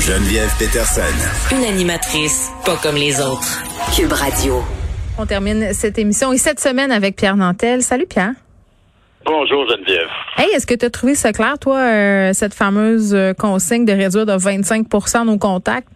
Geneviève Peterson. Une animatrice pas comme les autres. Cube Radio. On termine cette émission et cette semaine avec Pierre Nantel. Salut Pierre. Bonjour Geneviève. Hey, est-ce que tu as trouvé ça clair, toi, cette fameuse consigne de réduire de 25% nos contacts?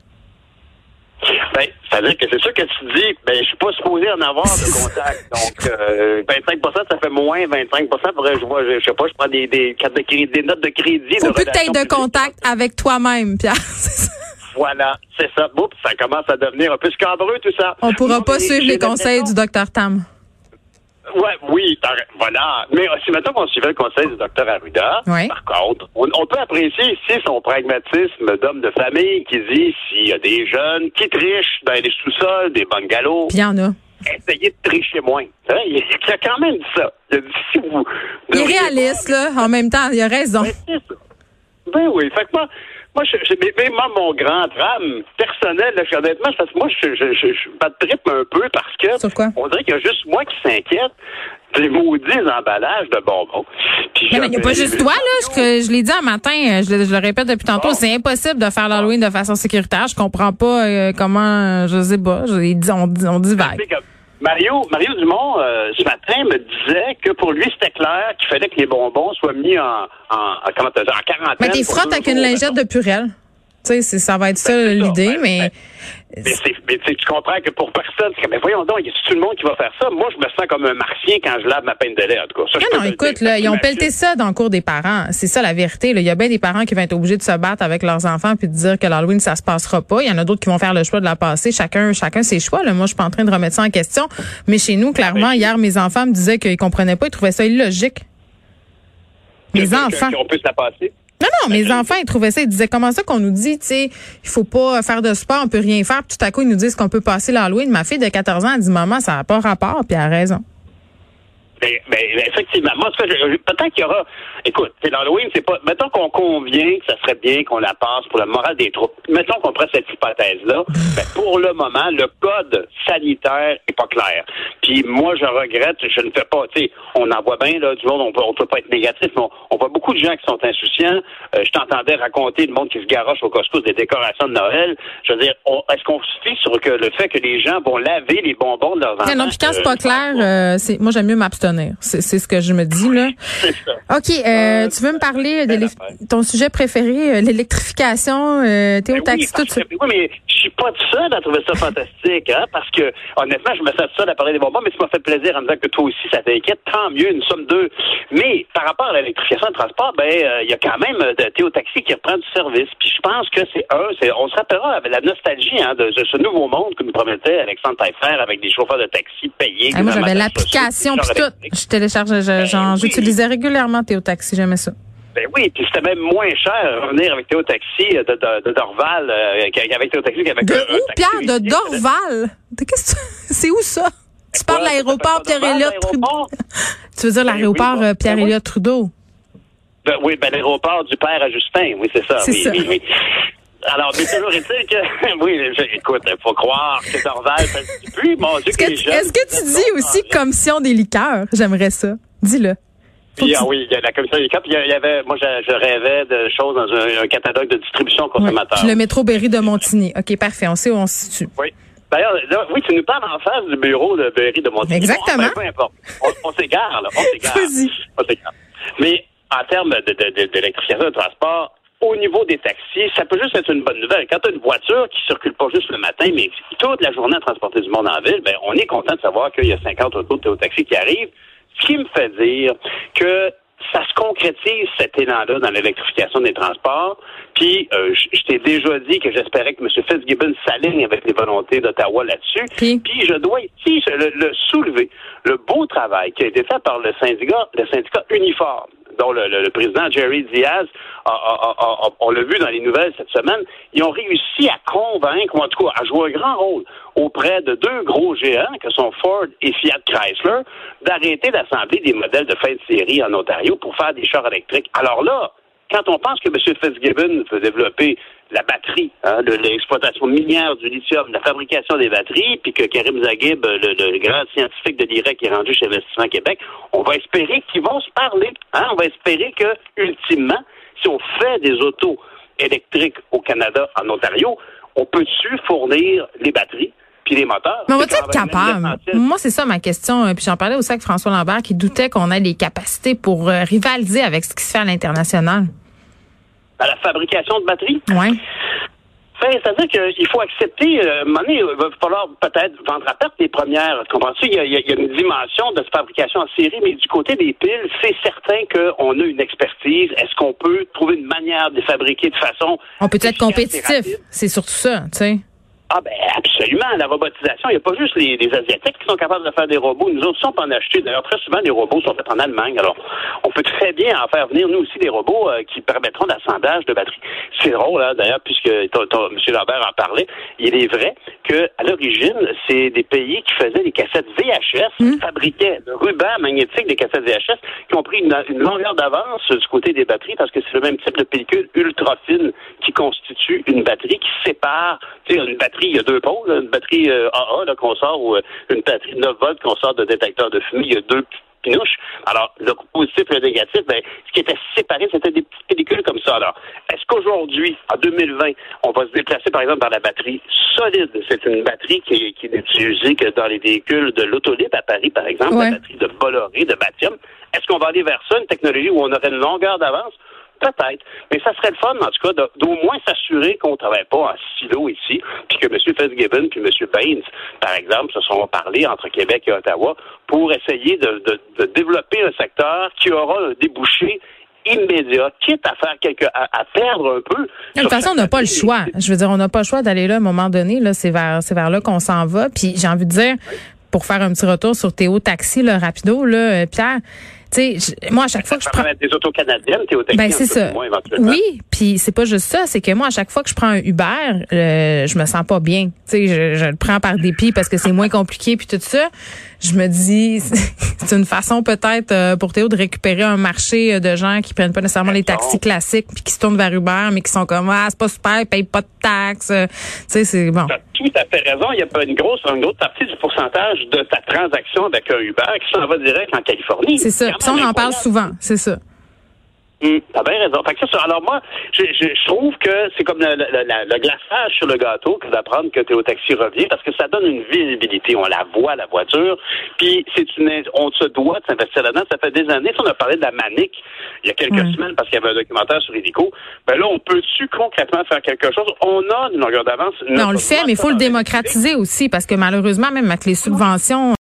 Ben, c'est-à-dire que c'est sûr que tu dis, je suis pas supposé en avoir de contacts. Donc, 25%, ça fait moins 25%. Faudrait, je sais pas, je prends des cartes de crédit, des notes de crédit. Faut plus que tu aies de contact avec toi-même, Pierre. Voilà, c'est ça. Oups, ça commence à devenir un peu scabreux, tout ça. On pourra pas suivre les conseils du Dr Tam. Ouais, oui, voilà. Mais si maintenant qu'on suivait le conseil du Dr Arruda, par contre, on peut apprécier ici son pragmatisme d'homme de famille qui dit s'il y a des jeunes qui trichent dans les sous-sols, des bungalows. Puis il y en a. Essayez de tricher moins. Il a quand même dit ça. Il a dit si vous. Il est réaliste, là, en même temps, il a raison. C'est ça. Ben oui, fait que moi, mon grand drame personnel, là, honnêtement, parce que moi, je bats de trip un peu parce que on dirait qu'il y a juste moi qui s'inquiète des maudits emballages de bonbons. Mais il n'y a pas juste toi, là. Je l'ai dit un matin, je le répète depuis tantôt, c'est impossible de faire l'Halloween de façon sécuritaire. Je comprends pas comment, je sais pas, on divague. Mario Dumont, ce matin, me disait que pour lui, c'était clair qu'il fallait que les bonbons soient mis en quarantaine. Mais t'es frottes avec une lingette de Purell. Tu sais, ça va être ça l'idée, mais tu comprends que pour personne, mais voyons donc, il y a tout le monde qui va faire ça. Moi, je me sens comme un martien quand je lave ma peine de lait, en tout cas. Non, écoute, là, ils ont pelleté ça dans le cours des parents. C'est ça la vérité. Là. Il y a bien des parents qui vont être obligés de se battre avec leurs enfants puis de dire que l'Halloween, ça se passera pas. Il y en a d'autres qui vont faire le choix de la passer. Chacun ses choix. Là. Moi, je suis pas en train de remettre ça en question. Mais chez nous, clairement, hier, mes enfants me disaient qu'ils comprenaient pas, ils trouvaient ça illogique. Mes enfants. On peut se la passer. Non, mes enfants, ils trouvaient ça. Ils disaient, comment ça qu'on nous dit, tu sais, il faut pas faire de sport, on peut rien faire. Puis tout à coup, ils nous disent qu'on peut passer l'Halloween. Ma fille de 14 ans, elle dit, maman, ça n'a pas rapport, puis elle a raison. Mais effectivement, moi, peut-être qu'il y aura. Écoute, c'est l'Halloween, c'est pas. Mettons qu'on convient que ça serait bien qu'on la passe pour le moral des troupes. Mettons qu'on prenne cette hypothèse-là. Pour le moment, le code sanitaire est pas clair. Puis moi, je regrette, je ne fais pas. Tu sais, on en voit bien là, du monde, on peut pas être négatif, mais on voit beaucoup de gens qui sont insouciants. Je t'entendais raconter le monde qui se garoche au Costco des décorations de Noël. Je veux dire, est-ce qu'on se fie sur le fait que les gens vont laver les bonbons de leurs enfants? Non, puis quand c'est pas clair, moi j'aime mieux m'abstenir. C'est ce que je me dis, là. C'est ça. OK, tu veux me parler de ton sujet préféré, l'électrification, Théo Taxi, tout ça? Oui, mais je suis pas tout seul à trouver ça fantastique, hein, parce que, honnêtement, je me sens tout seul à parler des bonbons, mais ça m'a fait plaisir en me disant que toi aussi, ça t'inquiète. Tant mieux, nous sommes deux. Mais, par rapport à l'électrification de transport, il y a quand même Théo Taxi qui reprend du service. Puis je pense que on se rappellera avec la nostalgie, hein, de ce nouveau monde que nous promettait Alexandre Taillefer avec des chauffeurs de taxi payés. Moi, j'avais l'application puis tout. Je téléchargeais, j'utilisais régulièrement Théo Taxi, j'aimais ça. Ben oui, puis c'était même moins cher revenir avec Théo Taxi de Dorval avec Théo Taxi qu'avec où, Pierre, de Dorval? C'est où ça? Tu parles de l'aéroport Pierre-Éliott Trudeau? Tu veux dire l'aéroport Pierre-Éliott Trudeau? Oui, l'aéroport du père à Justin, oui, c'est ça. C'est ça. Oui. Alors, mais toujours est-il que, oui, écoute, faut croire que Dorval, ça se dit plus, mon Dieu, Est-ce que tu dis aussi commission des liqueurs? J'aimerais ça. Dis-le. Oui, il y a la commission des liqueurs, puis il y avait, moi, je rêvais de choses dans un catalogue de distribution consommateur. Puis le métro Berry de Montigny. OK, parfait, on sait où on se situe. Oui. D'ailleurs, là, oui, tu nous parles en face du bureau de Berry de Montigny. Exactement. Peu importe. On s'égare, là. On s'égare. Mais, en termes d'électrification de transport, au niveau des taxis, ça peut juste être une bonne nouvelle. Quand tu as une voiture qui circule pas juste le matin, mais toute la journée à transporter du monde en ville, on est content de savoir qu'il y a 50 autos de Théo Taxi qui arrivent. Ce qui me fait dire que ça se concrétise, cet élan-là, dans l'électrification des transports. Puis, je t'ai déjà dit que j'espérais que M. Fitzgibbon s'aligne avec les volontés d'Ottawa là-dessus. Puis, je dois ici le soulever. Le beau travail qui a été fait par le syndicat Uniforme, dont le président Jerry Diaz, on l'a vu dans les nouvelles cette semaine, ils ont réussi à convaincre, ou en tout cas à jouer un grand rôle auprès de deux gros géants, que sont Ford et Fiat Chrysler, d'arrêter d'assembler des modèles de fin de série en Ontario pour faire des chars électriques. Alors là, quand on pense que M. Fitzgibbon veut développer la batterie, de l'exploitation minière du lithium, la fabrication des batteries, puis que Karim Zaghib, le grand scientifique de l'IREC, qui est rendu chez Investissement Québec, on va espérer qu'ils vont se parler. On va espérer que, ultimement, si on fait des autos électrique au Canada, en Ontario, on peut-tu fournir les batteries puis les moteurs? Mais on va-tu être capable? Moi, c'est ça ma question. Puis j'en parlais aussi avec François Lambert qui doutait qu'on ait les capacités pour rivaliser avec ce qui se fait à l'international. À la fabrication de batteries? Oui. C'est-à-dire qu'il faut accepter, à un moment donné, il va falloir peut-être vendre à perte les premières. Comprends-tu? Il y a une dimension de fabrication en série, mais du côté des piles, c'est certain qu'on a une expertise. Est-ce qu'on peut trouver une manière de les fabriquer de façon... On peut être compétitif. C'est surtout ça, tu sais. Ah ben absolument, la robotisation, il n'y a pas juste les Asiatiques qui sont capables de faire des robots. Nous autres, on peut en acheter. D'ailleurs, très souvent, les robots sont faits en Allemagne. Alors, on peut très bien en faire venir, nous aussi, des robots qui permettront l'assemblage de batteries. C'est drôle, hein, d'ailleurs, puisque M. Lambert en parlait. Il est vrai qu'à l'origine, c'est des pays qui faisaient des cassettes VHS, qui fabriquaient le ruban magnétique des cassettes VHS, qui ont pris une longueur d'avance du côté des batteries, parce que c'est le même type de pellicule ultra fine qui constitue une batterie qui sépare, tu sais, une batterie. Il y a deux pôles, une batterie AA là, qu'on sort ou une batterie 9 volts qu'on sort de détecteur de fumée. Il y a deux pinouches. Alors, le positif et le négatif, ce qui était séparé, c'était des petites pellicules comme ça. Alors, est-ce qu'aujourd'hui, en 2020, on va se déplacer, par exemple, par la batterie solide? C'est une batterie qui n'est utilisée que dans les véhicules de l'Autolib à Paris, par exemple, la batterie de Bolloré, de Batium. Est-ce qu'on va aller vers ça, une technologie où on aurait une longueur d'avance? Peut-être. Mais ça serait le fun, en tout cas, d'au moins s'assurer qu'on ne travaille pas en silo ici, puis que M. Fitzgibbon puis M. Baines, par exemple, se sont parlé entre Québec et Ottawa pour essayer de développer un secteur qui aura un débouché immédiat, quitte à faire à perdre un peu. De toute façon, on n'a pas le choix. Je veux dire, on n'a pas le choix d'aller là à un moment donné. Là, c'est vers là qu'on s'en va. Puis j'ai envie de dire, pour faire un petit retour sur Théo Taxi, là, rapido, là, Pierre. Tu sais, moi, à chaque fois que je prends... des autos canadiennes, Théo Taxi, c'est ça. Oui, puis c'est pas juste ça, c'est que moi, à chaque fois que je prends un Uber, je me sens pas bien. Tu sais, je le prends par dépit parce que c'est moins compliqué puis tout ça. Je me dis, c'est une façon peut-être pour Théo de récupérer un marché de gens qui prennent pas nécessairement les taxis classiques puis qui se tournent vers Uber, mais qui sont comme, c'est pas super, ils payent pas de taxes. Tu sais, c'est bon. T'as tout à fait raison. Il y a pas une grosse partie du pourcentage de ta transaction avec un Uber qui s'en va direct en Californie. C'est ça. Puis ça, on en parle souvent. C'est ça. T'as bien raison. Fait que ça, alors moi, je trouve que c'est comme le glaçage sur le gâteau que d'apprendre que Théo Taxi revient, parce que ça donne une visibilité. On la voit, la voiture. Puis on se doit de s'investir là-dedans. Ça fait des années. On a parlé de la Manic il y a quelques semaines parce qu'il y avait un documentaire sur Illico. Ben là, on peut-tu concrètement faire quelque chose? On a une longueur d'avance. Mais on le fait, mais il faut le démocratiser aussi, parce que malheureusement, même avec les subventions,